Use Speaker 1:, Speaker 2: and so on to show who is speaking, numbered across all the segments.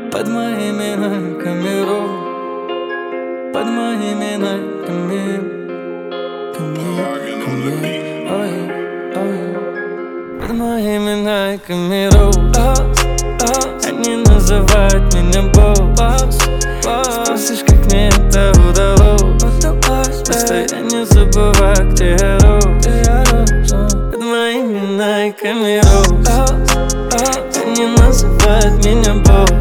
Speaker 1: Под моими найками рок, под моими найками, под моими найками рок. Они называют меня босс. Спросишь, как мне это удалось? Просто я не забываю, где я рос. Под моими найками рок. Они называют меня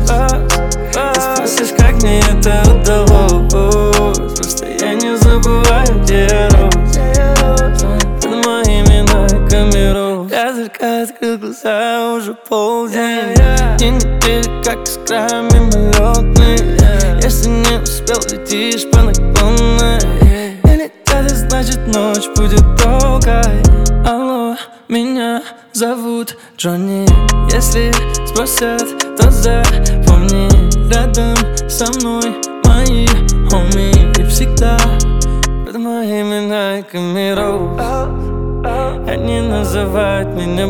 Speaker 1: босс. Спросишь, как мне это удалось? Просто я не забываю, где я рос. Под моими найками рос. Я только открыл глаза, уже полдень. День недели, как искра мимолетный. Если не успел, летишь по наклонной. Не летят, значит ночь будет долгой. Алло, меня зовут Джонни. Если спросят, то запомни, рядом со мной мои хоми. И всегда под моими найками рос. Они называют меня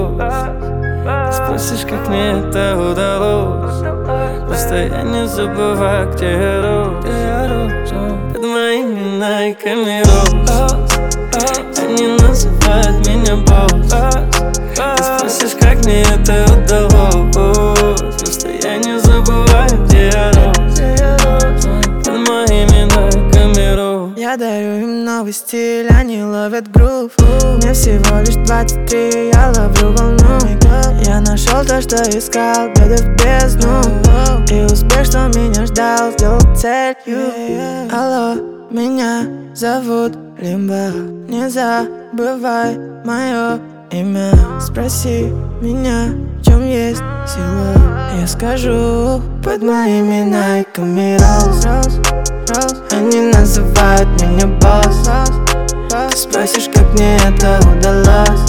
Speaker 1: босс. Спросишь, как мне это удалось? Просто я не забываю, где я рос. Под моими найками рос. Они называют меня босс. Спросишь, как мне это удалось? Просто я не забываю, где я рос. Под моими найками рос.
Speaker 2: Я дарю им новый стиль, они ловят грув. Мне всего лишь 23, я ловлю волну. Я нашел то, что искал, беды в бездну. И успех, что меня ждал, сделал целью. Алло, меня зовут Лимба. Не забывай мое имя. Спроси меня, в чем есть сила. Я скажу, под моими найками рос. Они называют меня босс. Ты спросишь, как мне это удалось?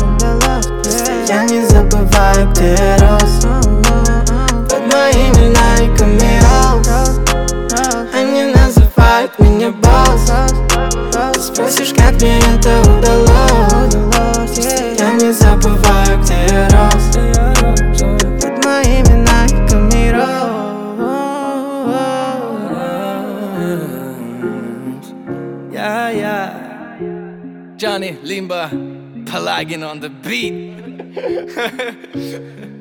Speaker 2: Я не забываю, где я рос. Под моими найками рос. Они называют меня босс. Ты спросишь, как мне это удалось? Я не забываю, где я рос. Под моими найками рос.
Speaker 1: Johnny Limba, Pelagin on the beat.